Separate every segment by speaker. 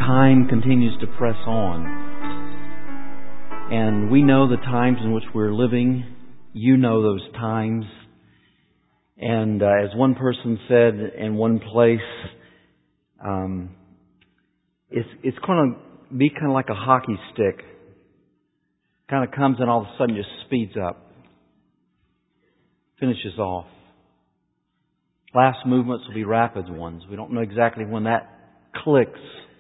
Speaker 1: time continues to press on. And we know the times in which we're living. You know those times. And as one person said in one place, it's going to be kind of like a hockey stick. Kind of comes and all of a sudden just speeds up. Finishes off. Last movements will be rapid ones. We don't know exactly when that clicks.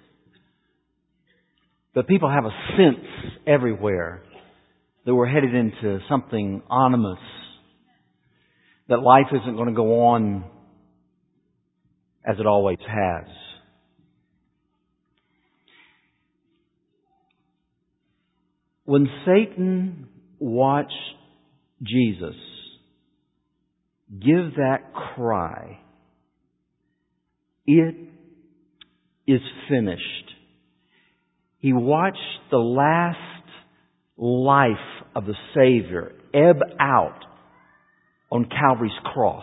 Speaker 1: But people have a sense everywhere that we're headed into something ominous. That life isn't going to go on as it always has. When Satan watched Jesus give that cry, "It is finished," he watched the last life of the Savior ebb out on Calvary's cross.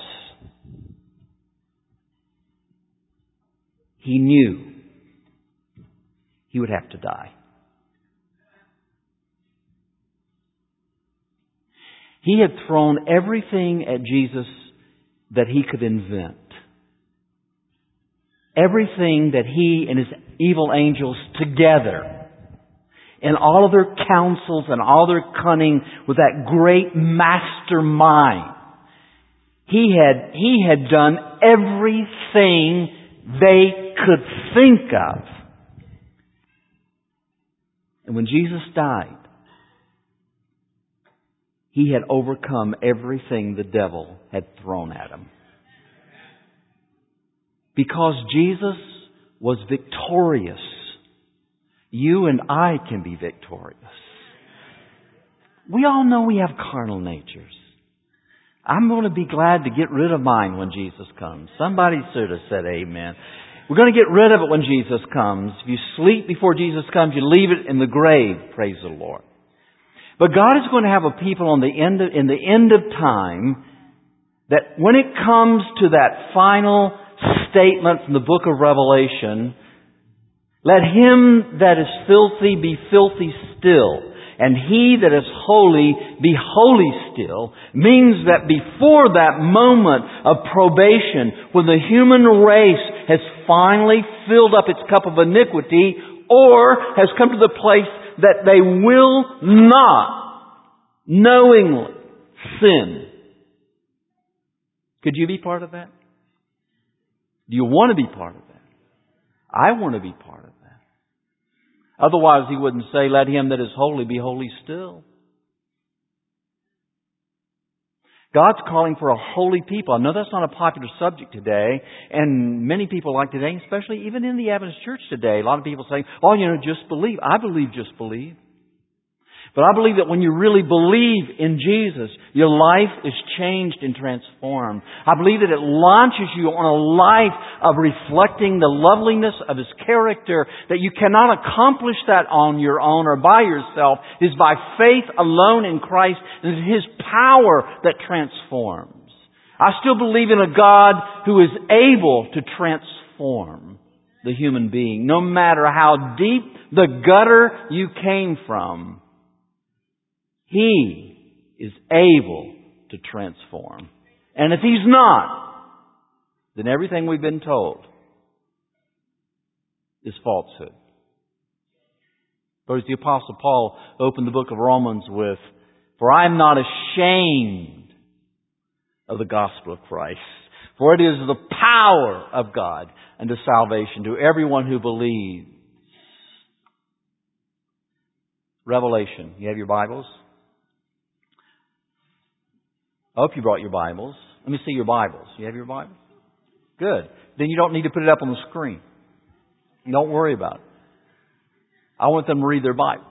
Speaker 1: He knew he would have to die. He had thrown everything at Jesus that he could invent. Everything that he and his evil angels together, in all of their counsels and all their cunning with that great mastermind, he had done everything they could think of. And when Jesus died, he had overcome everything the devil had thrown at him. Because Jesus was victorious, you and I can be victorious. We all know we have carnal natures. I'm going to be glad to get rid of mine when Jesus comes. Somebody should have said amen. We're going to get rid of it when Jesus comes. If you sleep before Jesus comes, you leave it in the grave. Praise the Lord. But God is going to have a people in the end of time that when it comes to that final statement from the book of Revelation, let him that is filthy be filthy still, and he that is holy be holy still, means that before that moment of probation, when the human race has finally filled up its cup of iniquity, or has come to the place that they will not knowingly sin. Could you be part of that? Do you want to be part of that? I want to be part of that. Otherwise, he wouldn't say, let him that is holy be holy still. God's calling for a holy people. I know that's not a popular subject today, and many people like today, especially even in the Adventist church today, a lot of people say, oh, just believe. I believe just believe. But I believe that when you really believe in Jesus, your life is changed and transformed. I believe that it launches you on a life of reflecting the loveliness of His character, that you cannot accomplish that on your own or by yourself. It is by faith alone in Christ, and it is His power that transforms. I still believe in a God who is able to transform the human being, no matter how deep the gutter you came from. He is able to transform. And if He's not, then everything we've been told is falsehood. Or as the Apostle Paul opened the book of Romans with, for I am not ashamed of the gospel of Christ, for it is the power of God unto salvation to everyone who believes. Revelation. You have your Bibles? I hope you brought your Bibles. Let me see your Bibles. You have your Bibles? Good. Then you don't need to put it up on the screen. Don't worry about it. I want them to read their Bibles.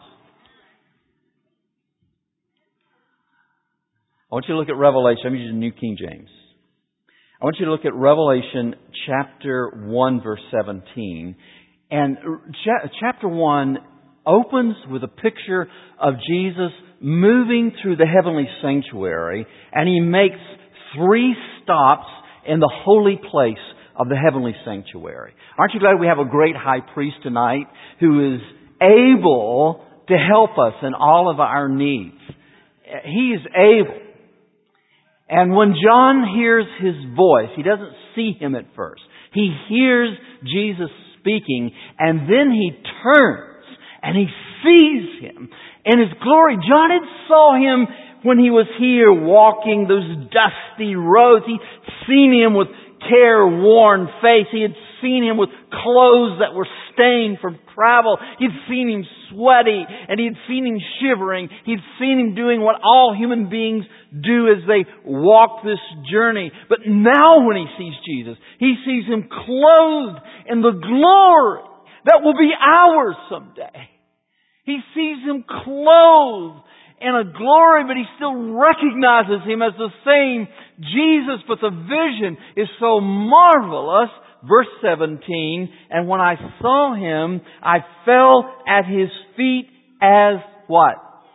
Speaker 1: I want you to look at Revelation. I'm using New King James. I want you to look at Revelation chapter 1, verse 17. And chapter 1 opens with a picture of Jesus moving through the heavenly sanctuary, and He makes 3 stops in the holy place of the heavenly sanctuary. Aren't you glad we have a great high priest tonight who is able to help us in all of our needs? He is able. And when John hears His voice, he doesn't see Him at first. He hears Jesus speaking, and then he turns and he sees Him in His glory. John had saw Him when He was here walking those dusty roads. He'd seen Him with careworn face. He had seen Him with clothes that were stained from travel. He'd seen Him sweaty, and He'd seen Him shivering. He'd seen Him doing what all human beings do as they walk this journey. But now when he sees Jesus, he sees Him clothed in the glory that will be ours someday. He sees Him clothed in a glory, but he still recognizes Him as the same Jesus. But the vision is so marvelous. Verse 17, and when I saw Him, I fell at His feet as what?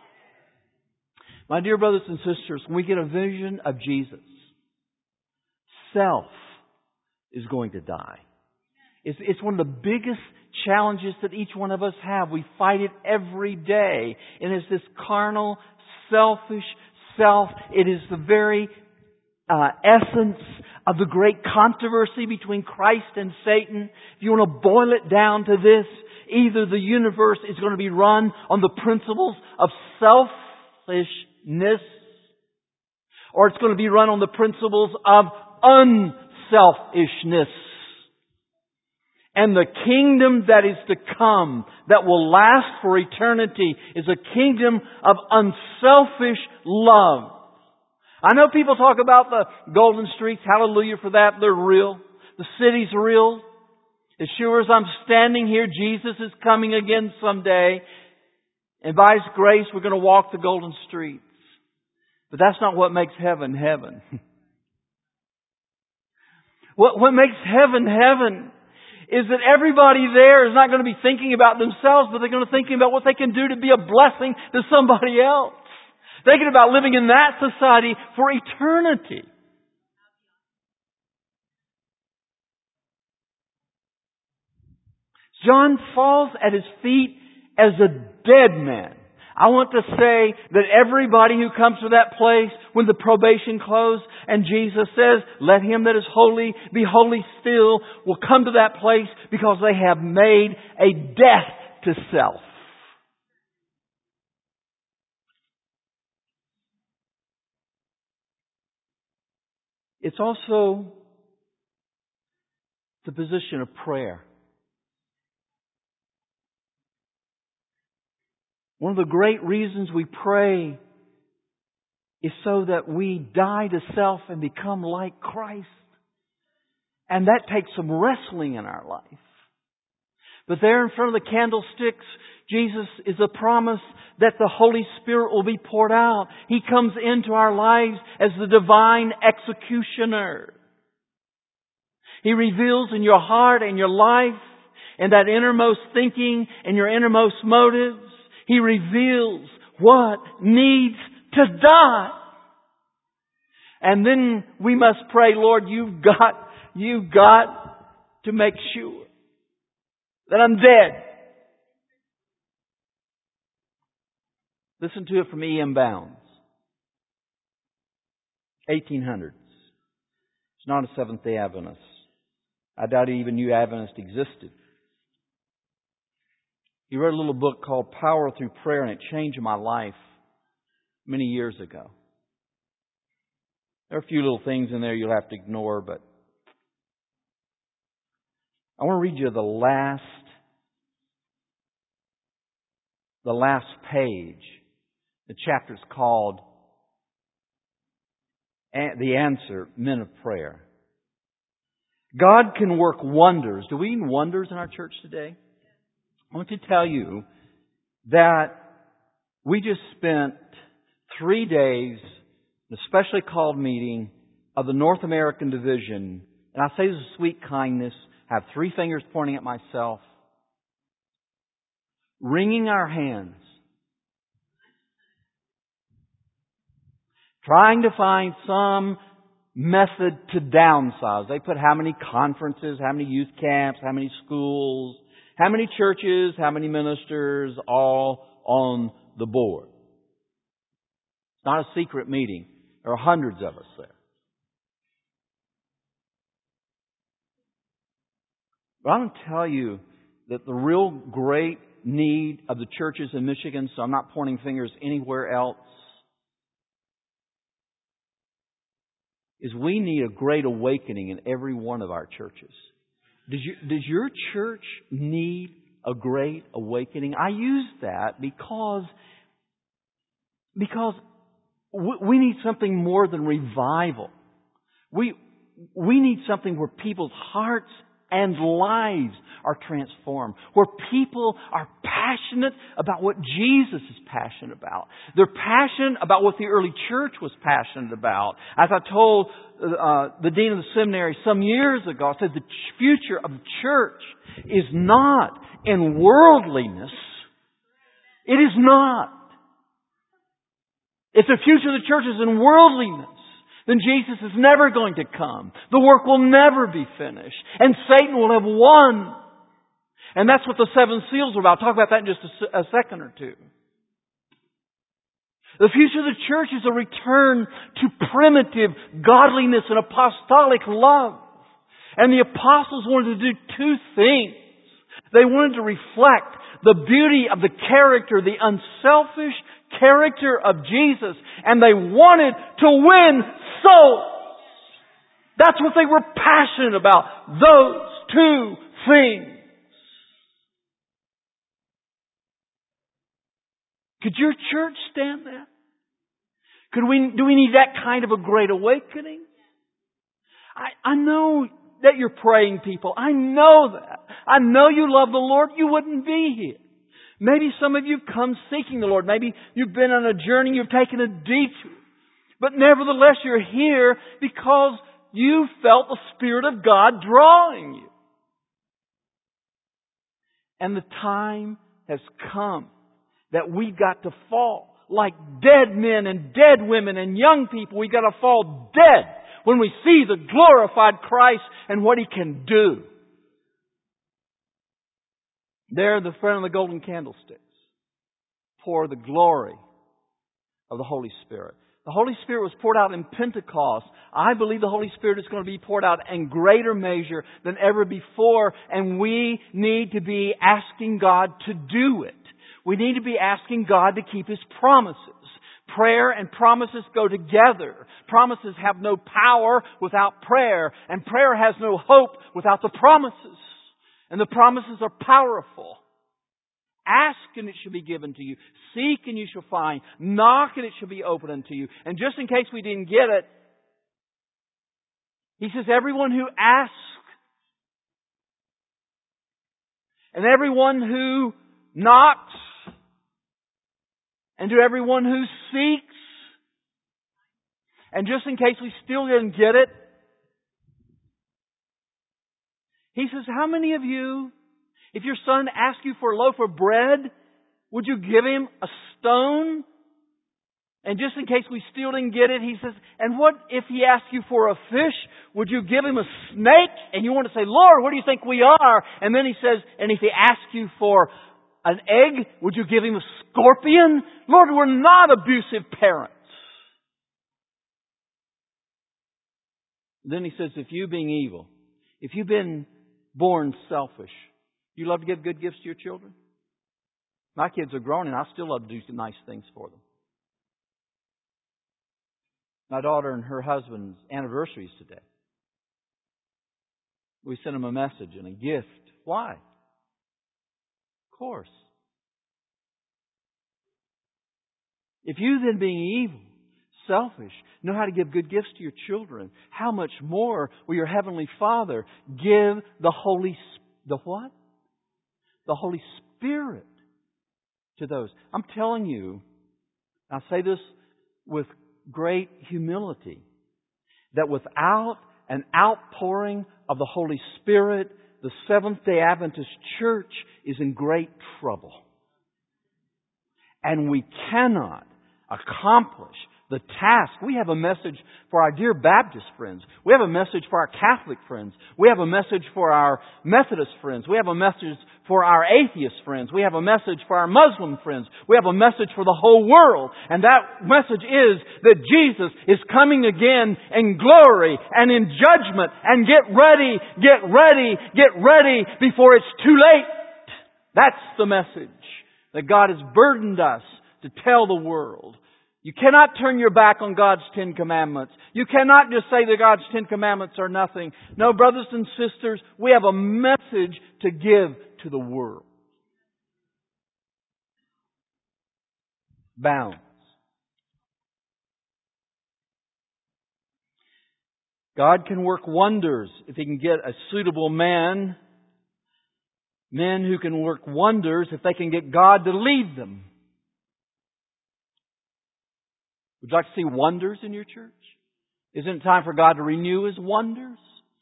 Speaker 1: My dear brothers and sisters, when we get a vision of Jesus, self is going to die. It's one of the biggest challenges that each one of us have. We fight it every day. And it's this carnal, selfish self. It is the very essence of the great controversy between Christ and Satan. If you want to boil it down to this, either the universe is going to be run on the principles of selfishness, or it's going to be run on the principles of unselfishness. And the kingdom that is to come, that will last for eternity, is a kingdom of unselfish love. I know people talk about the golden streets. Hallelujah for that. They're real. The city's real. As sure as I'm standing here, Jesus is coming again someday. And by His grace, we're going to walk the golden streets. But that's not what makes heaven heaven. What makes heaven heaven is that everybody there is not going to be thinking about themselves, but they're going to be thinking about what they can do to be a blessing to somebody else. Thinking about living in that society for eternity. John falls at His feet as a dead man. I want to say that everybody who comes to that place when the probation closed and Jesus says, let him that is holy be holy still, will come to that place because they have made a death to self. It's also the position of prayer. One of the great reasons we pray is so that we die to self and become like Christ. And that takes some wrestling in our life. But there in front of the candlesticks, Jesus is a promise that the Holy Spirit will be poured out. He comes into our lives as the divine executioner. He reveals in your heart and your life and that innermost thinking and your innermost motives. He reveals what needs to die. And then we must pray, Lord, you've got to make sure that I'm dead. Listen to it from E.M. Bounds. 1800s. It's not a Seventh-day Adventist. I doubt he even knew Adventist existed. He wrote a little book called Power Through Prayer, and it changed my life many years ago. There are a few little things in there you'll have to ignore, but I want to read you the last page. The chapter's called The Answer, Men of Prayer. God can work wonders. Do we need wonders in our church today? I want to tell you that we just spent 3 days in a specially called meeting of the North American Division. And I say this with sweet kindness. I have 3 fingers pointing at myself. Wringing our hands. Trying to find some method to downsize. They put how many conferences, how many youth camps, how many schools, how many churches, how many ministers, all on the board. It's not a secret meeting. There are hundreds of us there. But I'm going to tell you that the real great need of the churches in Michigan, so I'm not pointing fingers anywhere else, is we need a great awakening in every one of our churches. Does your church need a great awakening? I use that because we need something more than revival. We need something where people's hearts and lives are transformed, where people are passionate about what Jesus is passionate about. They're passionate about what the early church was passionate about. As I told the dean of the seminary some years ago, I said the future of the church is not in worldliness. It is not. If the future of the church is in worldliness, then Jesus is never going to come. The work will never be finished. And Satan will have won. And that's what the seven seals are about. I'll talk about that in just a second or two. The future of the church is a return to primitive godliness and apostolic love. And the apostles wanted to do two things. They wanted to reflect the beauty of the character, the unselfish character of Jesus, and they wanted to win souls. That's what they were passionate about. Those two things. Could your church stand that? Do we need that kind of a great awakening? I know that you're praying people. I know that. I know you love the Lord. You wouldn't be here. Maybe some of you have come seeking the Lord. Maybe you've been on a journey, you've taken a detour. But nevertheless, you're here because you felt the Spirit of God drawing you. And the time has come that we've got to fall like dead men and dead women and young people. We've got to fall dead when we see the glorified Christ and what He can do. There, the front of the golden candlesticks pour the glory of the Holy Spirit. The Holy Spirit was poured out in Pentecost. I believe the Holy Spirit is going to be poured out in greater measure than ever before, and we need to be asking God to do it. We need to be asking God to keep His promises. Prayer and promises go together. Promises have no power without prayer, and prayer has no hope without the promises. And the promises are powerful. Ask and it shall be given to you. Seek and you shall find. Knock and it shall be opened unto you. And just in case we didn't get it, He says, everyone who asks and everyone who knocks and to everyone who seeks. And just in case we still didn't get it, He says, how many of you, if your son asks you for a loaf of bread, would you give him a stone? And just in case we still didn't get it, He says, and what if he asks you for a fish? Would you give him a snake? And you want to say, Lord, what do you think we are? And then He says, and if he asks you for an egg, would you give him a scorpion? Lord, we're not abusive parents. Then He says, if you being evil, if you've been born selfish, you love to give good gifts to your children? My kids are grown and I still love to do some nice things for them. My daughter and her husband's anniversary is today. We sent them a message and a gift. Why? Of course. If you then being evil, selfish, know how to give good gifts to your children, how much more will your Heavenly Father give the what? The Holy Spirit to those. I'm telling you, I say this with great humility, that without an outpouring of the Holy Spirit, the Seventh-day Adventist Church is in great trouble. And we cannot accomplish the task. We have a message for our dear Baptist friends. We have a message for our Catholic friends. We have a message for our Methodist friends. We have a message for our atheist friends. We have a message for our Muslim friends. We have a message for the whole world. And that message is that Jesus is coming again in glory and in judgment. And get ready, get ready, get ready before it's too late. That's the message that God has burdened us to tell the world. You cannot turn your back on God's 10 Commandments. You cannot just say that God's 10 Commandments are nothing. No, brothers and sisters, we have a message to give to the world. Balance. God can work wonders if He can get a suitable man. Men who can work wonders if they can get God to lead them. Would you like to see wonders in your church? Isn't it time for God to renew His wonders?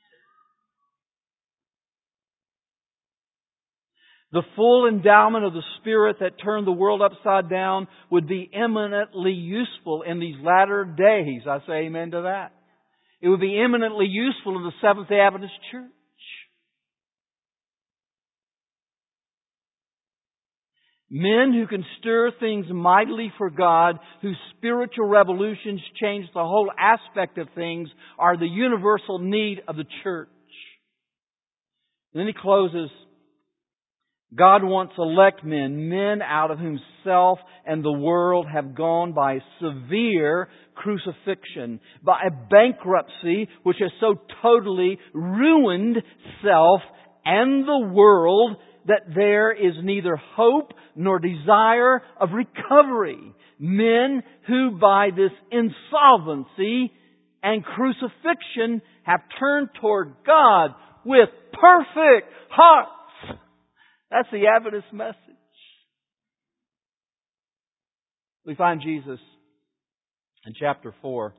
Speaker 1: The full endowment of the Spirit that turned the world upside down would be eminently useful in these latter days. I say amen to that. It would be eminently useful in the Seventh-day Adventist Church. Men who can stir things mightily for God, whose spiritual revolutions change the whole aspect of things, are the universal need of the church. And then he closes, God wants elect men, men out of whom self and the world have gone by severe crucifixion, by a bankruptcy which has so totally ruined self and the world that there is neither hope nor desire of recovery. Men who by this insolvency and crucifixion have turned toward God with perfect hearts. That's the Adventist message. We find Jesus in chapter 4.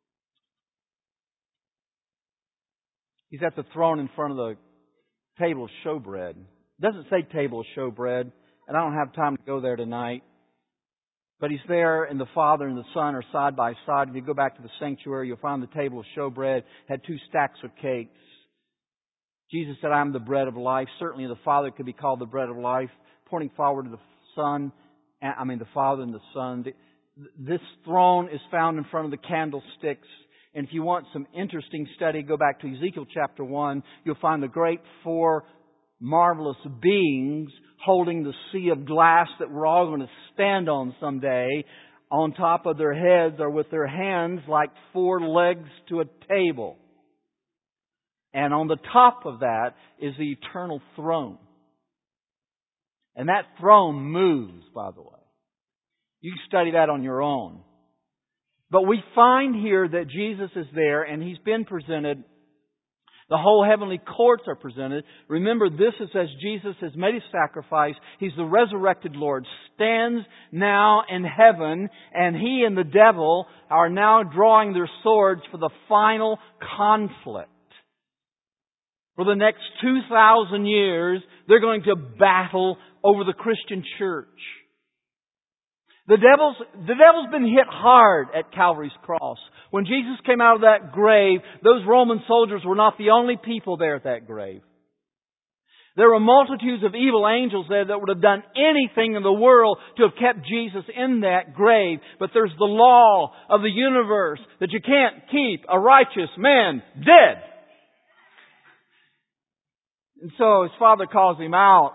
Speaker 1: He's at the throne in front of the table of showbread. It doesn't say table of showbread, and I don't have time to go there tonight. But He's there, and the Father and the Son are side by side. If you go back to the sanctuary, you'll find the table of showbread had 2 stacks of cakes. Jesus said, I am the bread of life. Certainly the Father could be called the bread of life, pointing forward to the Father and the Son. This throne is found in front of the candlesticks. And if you want some interesting study, go back to Ezekiel chapter 1. You'll find the great 4 marvelous beings holding the sea of glass that we're all going to stand on someday, on top of their heads or with their hands like 4 legs to a table. And on the top of that is the eternal throne. And that throne moves, by the way. You can study that on your own. But we find here that Jesus is there and He's been presented. The whole heavenly courts are presented. Remember, this is as Jesus has made His sacrifice. He's the resurrected Lord, stands now in heaven, and He and the devil are now drawing their swords for the final conflict. For the next 2,000 years, they're going to battle over the Christian church. The devil's been hit hard at Calvary's cross. When Jesus came out of that grave, those Roman soldiers were not the only people there at that grave. There were multitudes of evil angels there that would have done anything in the world to have kept Jesus in that grave. But there's the law of the universe that you can't keep a righteous man dead. And so His Father calls Him out.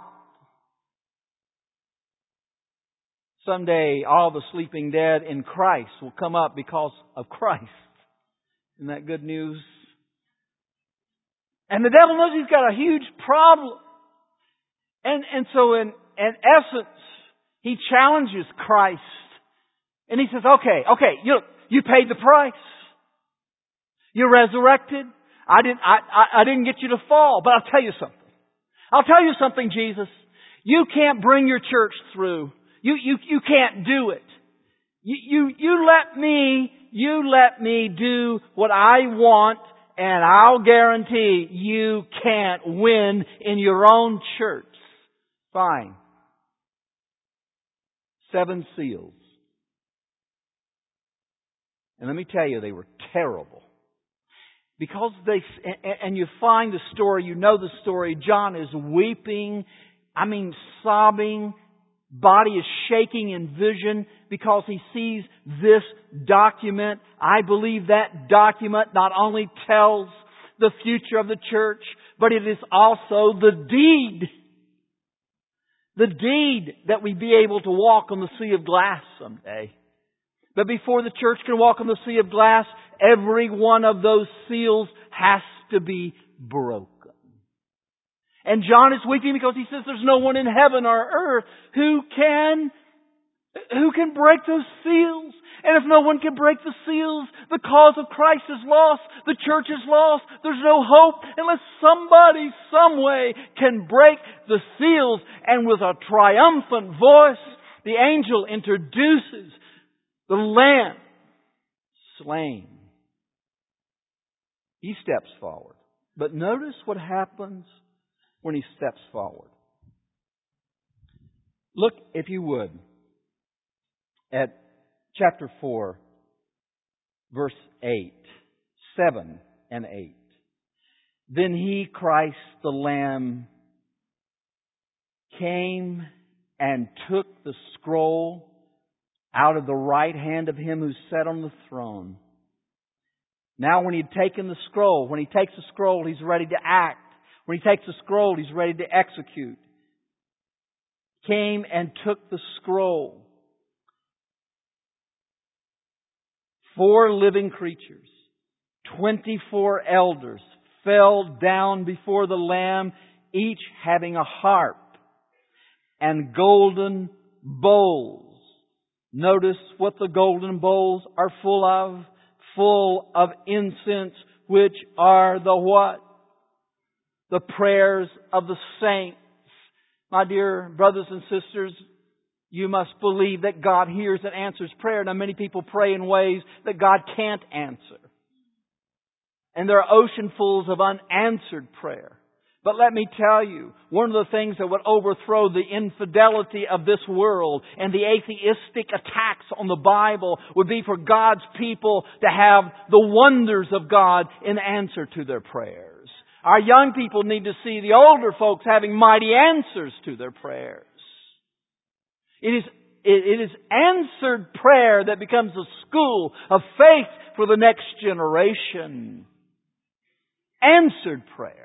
Speaker 1: Someday all the sleeping dead in Christ will come up because of Christ. Isn't that good news? And the devil knows he's got a huge problem. And so in essence, he challenges Christ. And he says, okay, you paid the price. You're resurrected. I didn't get you to fall, but I'll tell you something. I'll tell you something, Jesus. You can't bring your church through. You can't do it. You let me do what I want, and I'll guarantee you can't win in your own church. Fine. 7 seals. And let me tell you, they were terrible. Because and you find the story, you know the story, John is weeping, sobbing, body is shaking in vision because he sees this document. I believe that document not only tells the future of the church, but it is also the deed. The deed that we be able to walk on the sea of glass someday. But before the church can walk on the sea of glass, every one of those seals has to be broken. And John is weeping because he says there's no one in heaven or earth who can break those seals. And if no one can break the seals, the cause of Christ is lost. The church is lost. There's no hope unless somebody, some way, can break the seals. And with a triumphant voice, the angel introduces the Lamb slain. He steps forward. But notice what happens when He steps forward. Look, if you would, at chapter 4, verse 8, 7 and 8. Then He, Christ the Lamb, came and took the scroll out of the right hand of Him who sat on the throne. Now when He had taken the scroll, when He takes the scroll, He's ready to act. When He takes the scroll, He's ready to execute. Came and took the scroll. 4 living creatures, 24 elders fell down before the Lamb, each having a harp and golden bowls. Notice what the golden bowls are full of. Full of incense, which are the what? The prayers of the saints. My dear brothers and sisters, you must believe that God hears and answers prayer. Now, many people pray in ways that God can't answer. And there are oceanfuls of unanswered prayer. But let me tell you, one of the things that would overthrow the infidelity of this world and the atheistic attacks on the Bible would be for God's people to have the wonders of God in answer to their prayers. Our young people need to see the older folks having mighty answers to their prayers. It is answered prayer that becomes a school of faith for the next generation. Answered prayer.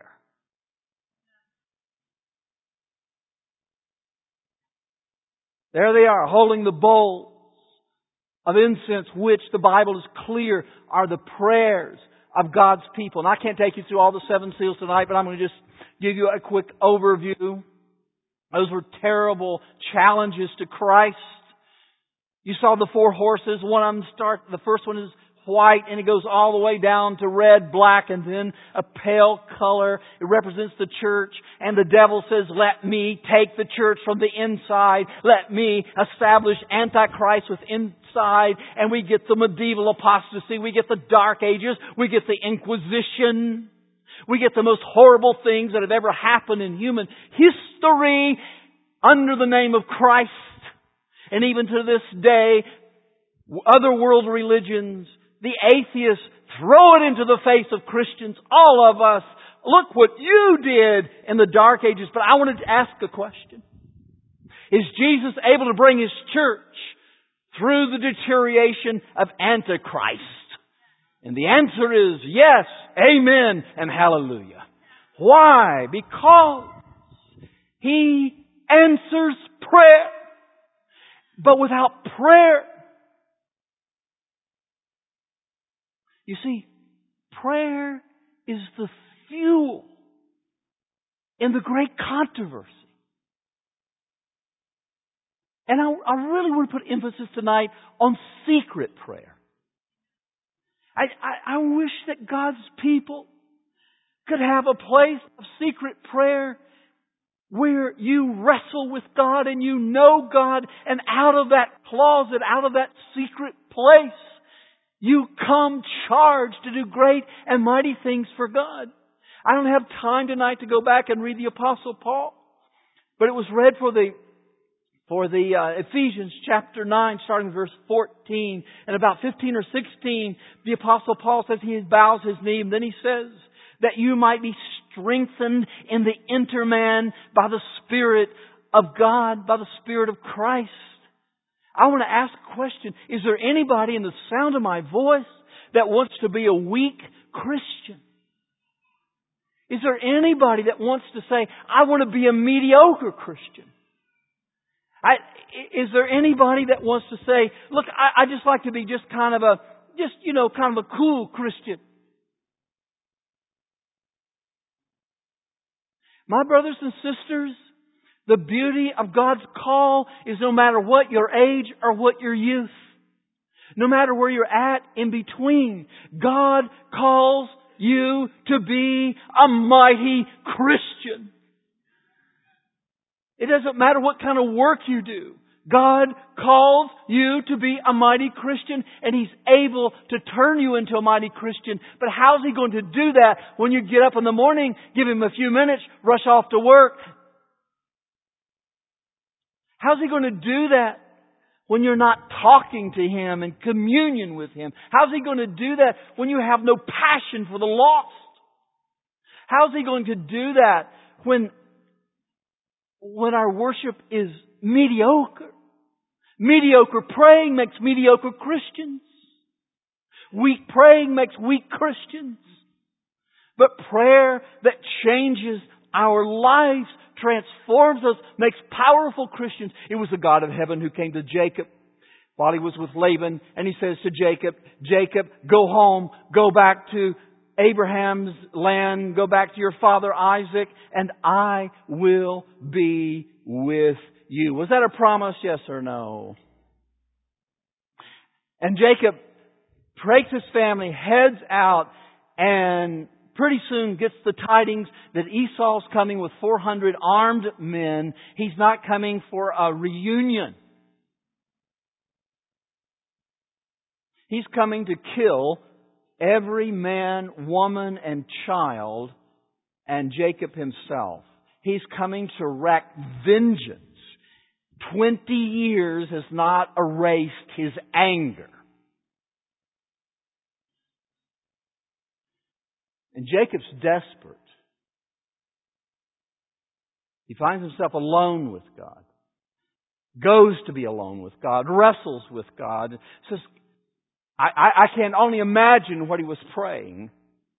Speaker 1: There they are, holding the bowls of incense, which the Bible is clear are the prayers of God's people. And I can't take you through all the 7 seals tonight, but I'm going to just give you a quick overview. Those were terrible challenges to Christ. You saw the 4 horses. One of them the first one is white, and it goes all the way down to red, black, and then a pale color. It represents the church. And the devil says, let me take the church from the inside. Let me establish Antichrist with inside. And we get the medieval apostasy. We get the Dark Ages. We get the Inquisition. We get the most horrible things that have ever happened in human history under the name of Christ. And even to this day, other world religions, the atheists, throw it into the face of Christians, all of us. Look what you did in the Dark Ages. But I wanted to ask a question. Is Jesus able to bring His church through the deterioration of Antichrist? And the answer is yes, amen, and hallelujah. Why? Because He answers prayer. But without prayer, you see, prayer is the fuel in the great controversy. And I really want to put emphasis tonight on secret prayer. I wish that God's people could have a place of secret prayer where you wrestle with God and you know God, and out of that closet, out of that secret place, you come charged to do great and mighty things for God. I don't have time tonight to go back and read the Apostle Paul, but it was read for the
Speaker 2: For the Ephesians chapter 9, starting with verse 14, and about 15 or 16, the Apostle Paul says he bows his knee, and then he says that you might be strengthened in the inner man by the Spirit of God, by the Spirit of Christ. I want to ask a question. Is there anybody in the sound of my voice that wants to be a weak Christian? Is there anybody that wants to say, I want to be a mediocre Christian? Is there anybody that wants to say, look, I just like to be just kind of a cool Christian? My brothers and sisters, the beauty of God's call is no matter what your age or what your youth, no matter where you're at in between, God calls you to be a mighty Christian. It doesn't matter what kind of work you do. God calls you to be a mighty Christian, and He's able to turn you into a mighty Christian. But how's He going to do that when you get up in the morning, give Him a few minutes, rush off to work? How's He going to do that when you're not talking to Him and communion with Him? How's He going to do that when you have no passion for the lost? How's He going to do that when our worship is mediocre? Mediocre praying makes mediocre Christians. Weak praying makes weak Christians. But prayer that changes our lives, transforms us, makes powerful Christians. It was the God of heaven who came to Jacob while he was with Laban, and He says to Jacob, Jacob, go home, go back to Abraham's land, go back to your father Isaac, and I will be with you. Was that a promise, yes or no? And Jacob takes his family, heads out, and pretty soon gets the tidings that Esau's coming with 400 armed men. He's not coming for a reunion. He's coming to kill every man, woman, and child, and Jacob himself. He's coming to wreak vengeance. 20 years has not erased his anger. And Jacob's desperate. He finds himself alone with God. Goes to be alone with God. Wrestles with God. Says, I can only imagine what he was praying.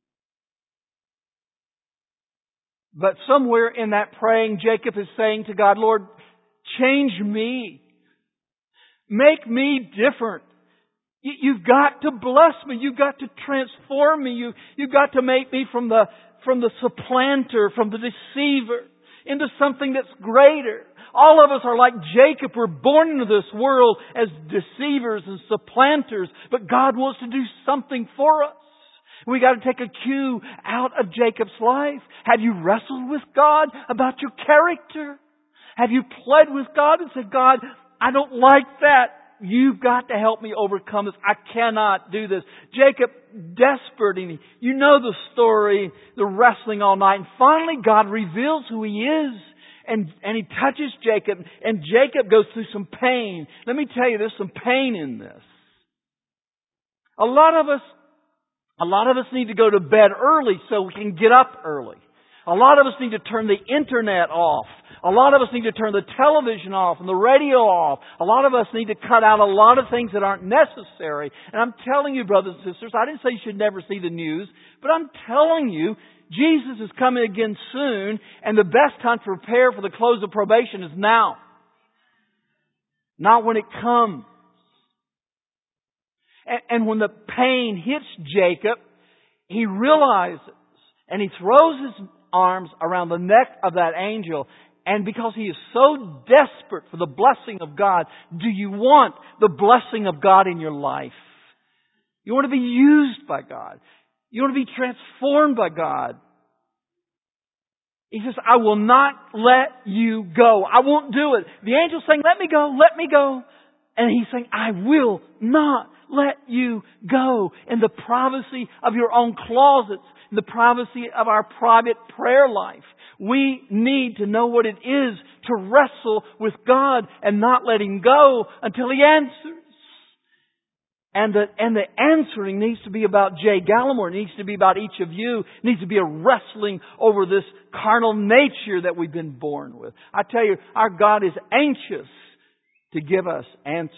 Speaker 2: But somewhere in that praying, Jacob is saying to God, Lord, change me. Make me different. You've got to bless me. You've got to transform me. You've got to make me from the supplanter, from the deceiver, into something that's greater. All of us are like Jacob. We're born into this world as deceivers and supplanters, but God wants to do something for us. We got to take a cue out of Jacob's life. Have you wrestled with God about your character? Have you pled with God and said, God, I don't like that. You've got to help me overcome this. I cannot do this. Jacob, desperate, and you know the story, the wrestling all night. And finally God reveals who He is. And He touches Jacob. And Jacob goes through some pain. Let me tell you, there's some pain in this. A lot of us need to go to bed early so we can get up early. A lot of us need to turn the internet off. A lot of us need to turn the television off and the radio off. A lot of us need to cut out a lot of things that aren't necessary. And I'm telling you, brothers and sisters, I didn't say you should never see the news, but I'm telling you, Jesus is coming again soon, and the best time to prepare for the close of probation is now. Not when it comes. And when the pain hits Jacob, he realizes, and he throws his arms around the neck of that angel. And because he is so desperate for the blessing of God, do you want the blessing of God in your life? You want to be used by God. You want to be transformed by God. He says, I will not let you go. I won't do it. The angel's saying, let me go, let me go. And He's saying, I will not let you go. In the privacy of your own closets, in the privacy of our private prayer life, We need to know what it is to wrestle with God and not let Him go until He answers. And the answering needs to be about Jay Gallimore. It needs to be about each of you. It needs to be a wrestling over this carnal nature that we've been born with. I tell you, our God is anxious to give us answers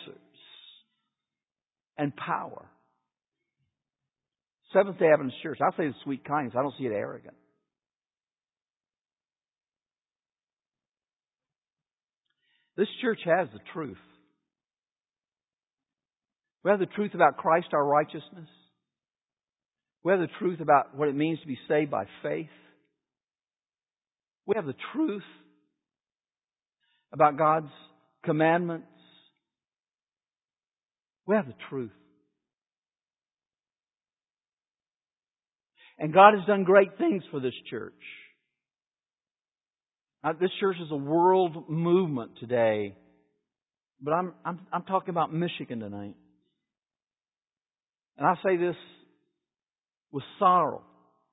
Speaker 2: and power. Seventh-day Adventist Church, I say it's sweet kindness. I don't see it arrogant. This church has the truth. We have the truth about Christ, our righteousness. We have the truth about what it means to be saved by faith. We have the truth about God's commandments. We have the truth. And God has done great things for this church. Now, this church is a world movement today. But I'm talking about Michigan tonight. And I say this with sorrow.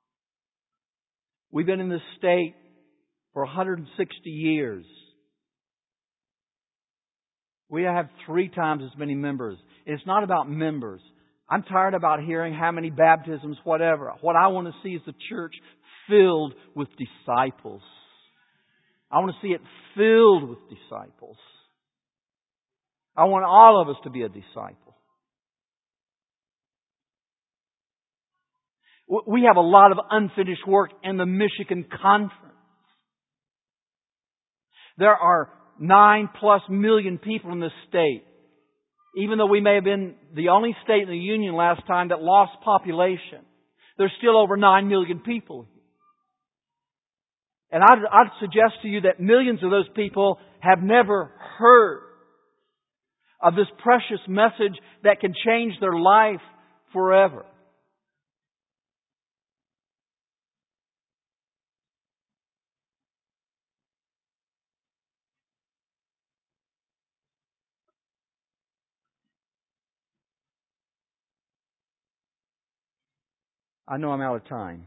Speaker 2: We've been in this state for 160 years. We have 3 times as many members. It's not about members. I'm tired about hearing how many baptisms, whatever. What I want to see is the church filled with disciples. I want to see it filled with disciples. I want all of us to be a disciple. We have a lot of unfinished work in the Michigan Conference. There are 9+ million people in this state. Even though we may have been the only state in the Union last time that lost population, there's still over 9 million people here. And I'd suggest to you that millions of those people have never heard of this precious message that can change their life forever. I know I'm out of time.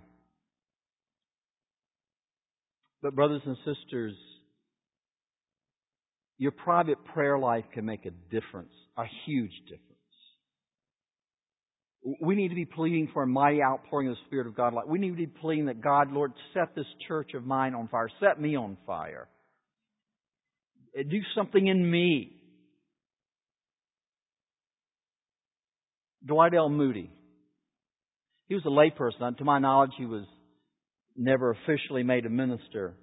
Speaker 2: But brothers and sisters, your private prayer life can make a difference, a huge difference. We need to be pleading for a mighty outpouring of the Spirit of God. We need to be pleading that God, Lord, set this church of mine on fire. Set me on fire. Do something in me. Dwight L. Moody. He was a layperson. To my knowledge, he was never officially made a minister.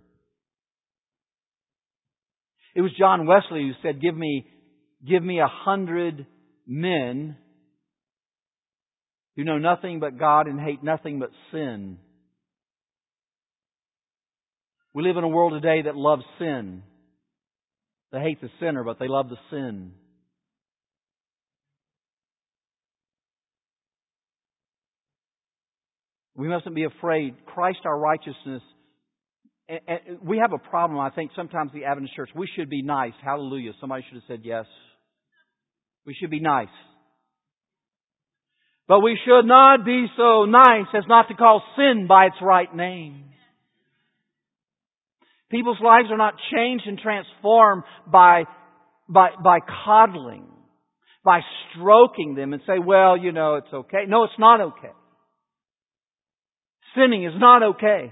Speaker 2: It was John Wesley who said, give me 100 men who know nothing but God and hate nothing but sin. We live in a world today that loves sin. They hate the sinner, but they love the sin. We mustn't be afraid. Christ, our righteousness. And we have a problem, I think, sometimes the Adventist Church. We should be nice. Hallelujah. Somebody should have said yes. We should be nice. But we should not be so nice as not to call sin by its right name. People's lives are not changed and transformed by coddling, by stroking them and say, well, you know, it's okay. No, it's not okay. Sinning is not okay.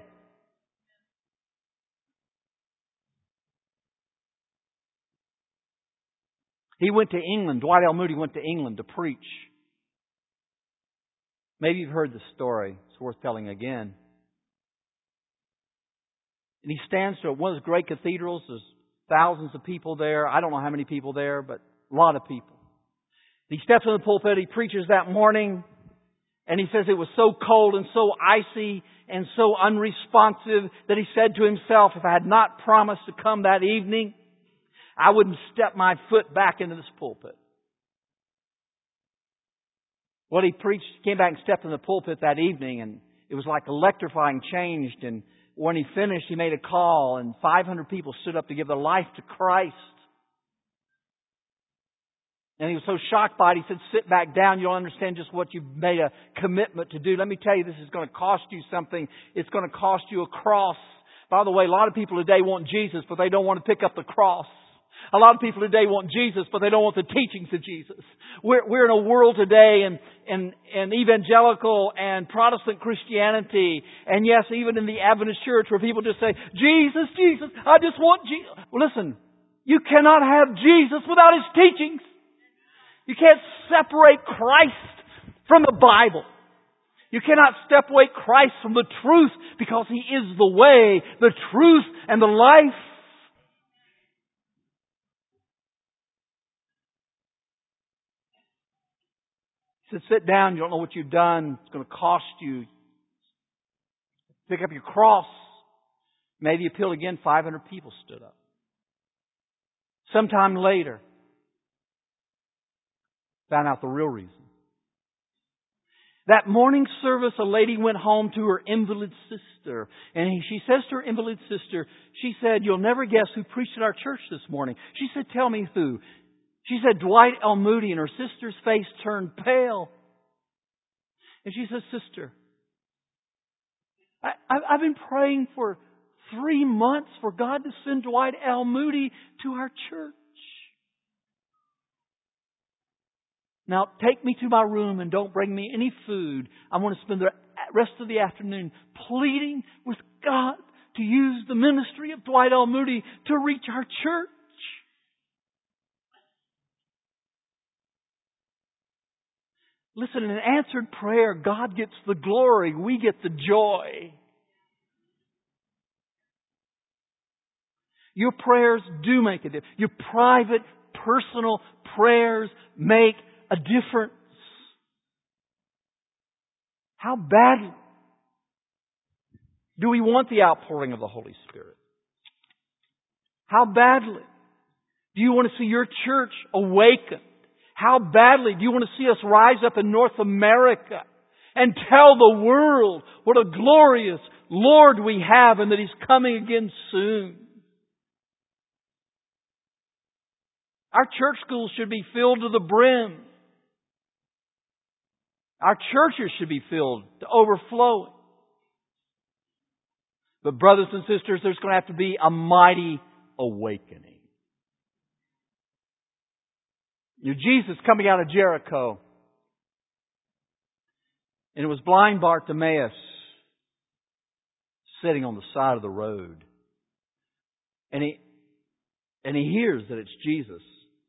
Speaker 2: He went to England. Dwight L. Moody went to England to preach. Maybe you've heard the story. It's worth telling again. And he stands to one of those great cathedrals. There's thousands of people there. I don't know how many people there, but a lot of people. He steps in the pulpit. He preaches that morning. And he says it was so cold and so icy and so unresponsive that he said to himself, if I had not promised to come that evening, I wouldn't step my foot back into this pulpit. What he preached, came back and stepped in the pulpit that evening, and it was like electrifying, changed. And when he finished, he made a call, and 500 people stood up to give their life to Christ. And he was so shocked by it, he said, sit back down. You'll understand just what you've made a commitment to do. Let me tell you, this is going to cost you something. It's going to cost you a cross. By the way, a lot of people today want Jesus, but they don't want to pick up the cross. A lot of people today want Jesus, but they don't want the teachings of Jesus. We're in a world today in evangelical and Protestant Christianity, and yes, even in the Adventist church, where people just say, Jesus, Jesus, I just want Jesus. Well, listen, you cannot have Jesus without His teachings. You can't separate Christ from the Bible. You cannot separate Christ from the truth, because He is the way, the truth, and the life. He said, sit down. You don't know what you've done. It's going to cost you. Pick up your cross. Made the appeal again. 500 people stood up. Sometime later, found out the real reason. That morning service, a lady went home to her invalid sister. And she says to her invalid sister, she said, you'll never guess who preached at our church this morning. She said, tell me who. She said, Dwight L. Moody, and her sister's face turned pale. And she said, sister, I've been praying for 3 months for God to send Dwight L. Moody to our church. Now, take me to my room and don't bring me any food. I want to spend the rest of the afternoon pleading with God to use the ministry of Dwight L. Moody to reach our church. Listen, in an answered prayer, God gets the glory. We get the joy. Your prayers do make a difference. Your private, personal prayers make a difference. How badly do we want the outpouring of the Holy Spirit? How badly do you want to see your church awakened? How badly do you want to see us rise up in North America and tell the world what a glorious Lord we have and that He's coming again soon? Our church schools should be filled to the brim. Our churches should be filled to overflowing. But brothers and sisters, there's going to have to be a mighty awakening. Jesus coming out of Jericho, and it was blind Bartimaeus sitting on the side of the road. And he hears that it's Jesus.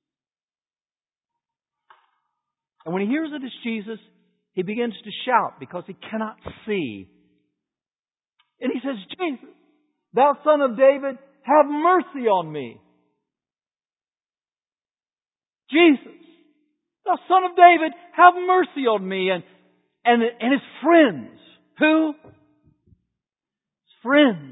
Speaker 2: And when he hears that it's Jesus, he begins to shout because he cannot see. And he says, Jesus, thou Son of David, have mercy on me. Jesus, thou Son of David, have mercy on me. And his friends, who? His friends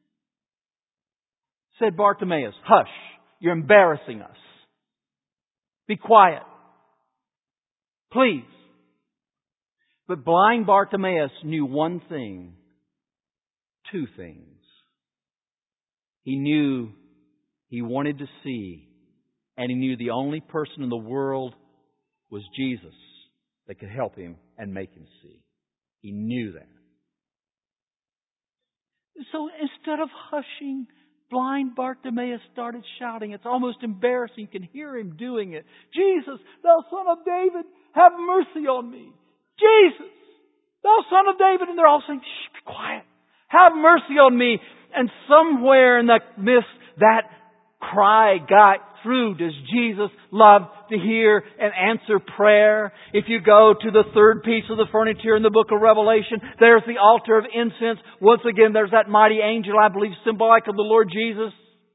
Speaker 2: said, Bartimaeus, hush, you're embarrassing us. Be quiet. Please. But blind Bartimaeus knew one thing, two things. He knew he wanted to see, and he knew the only person in the world was Jesus that could help him and make him see. He knew that. So instead of hushing, blind Bartimaeus started shouting. It's almost embarrassing. You can hear him doing it. Jesus, thou Son of David, have mercy on me. Jesus, thou Son of David. And they're all saying, shh, be quiet. Have mercy on me. And somewhere in the midst, that cry got through. Does Jesus love to hear and answer prayer? If you go to the third piece of the furniture in the book of Revelation, there's the altar of incense. Once again, there's that mighty angel, I believe, symbolic of the Lord Jesus.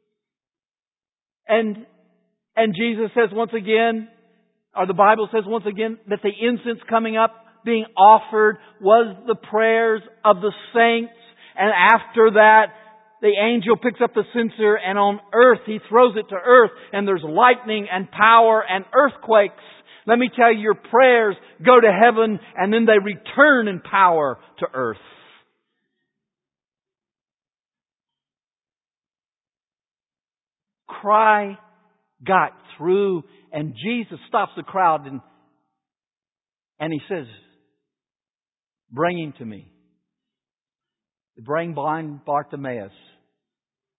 Speaker 2: And Jesus says once again, or the Bible says once again, that the incense coming up, being offered, was the prayers of the saints. And after that, the angel picks up the censer, and on earth, he throws it to earth, and there's lightning and power and earthquakes. Let me tell you, your prayers go to heaven, and then they return in power to earth. Cry got through, and Jesus stops the crowd, and he says, bring him to me. Bring blind Bartimaeus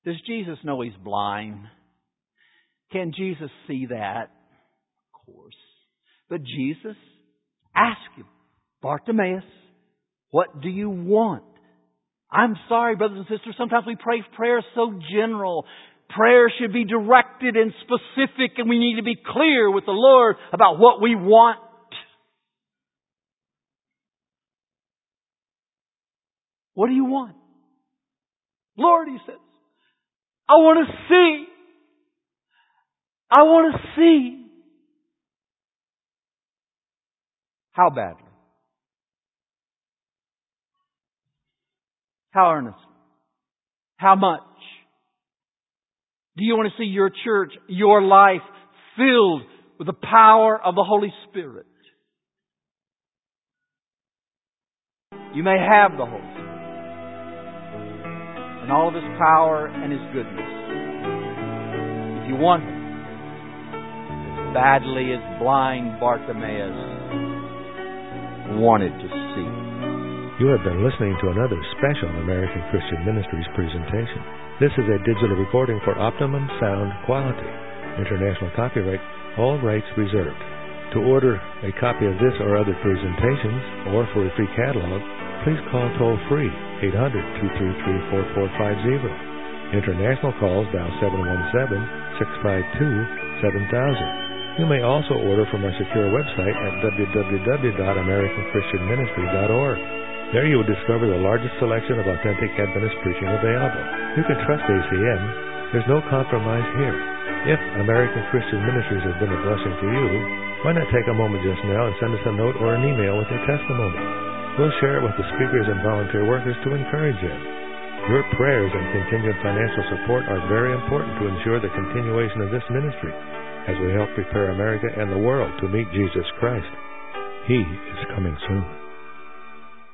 Speaker 2: Does Jesus know he's blind? Can Jesus see that? Of course. But Jesus asked him, Bartimaeus, what do you want? I'm sorry, brothers and sisters, sometimes we pray prayers so general. Prayer should be directed and specific, and we need to be clear with the Lord about what we want. What do you want? Lord, he says, I want to see. I want to see. How badly? How earnestly? How much? Do you want to see your church, your life, filled with the power of the Holy Spirit? You may have the Holy Spirit and all of His power and His goodness. If you want Him as badly as blind Bartimaeus wanted to see.
Speaker 3: You have been listening to another special American Christian Ministries presentation. This is a digital recording for optimum sound quality. International copyright, all rights reserved. To order a copy of this or other presentations, or for a free catalog, please call toll-free 800-233-4450. International calls dial 717-652-7000. You may also order from our secure website at www.americanchristianministry.org. There you will discover the largest selection of authentic Adventist preaching available. You can trust ACM. There's no compromise here. If American Christian Ministries has been a blessing to you, why not take a moment just now and send us a note or an email with your testimony? We'll share it with the speakers and volunteer workers to encourage you. Your prayers and continued financial support are very important to ensure the continuation of this ministry as we help prepare America and the world to meet Jesus Christ. He is coming soon.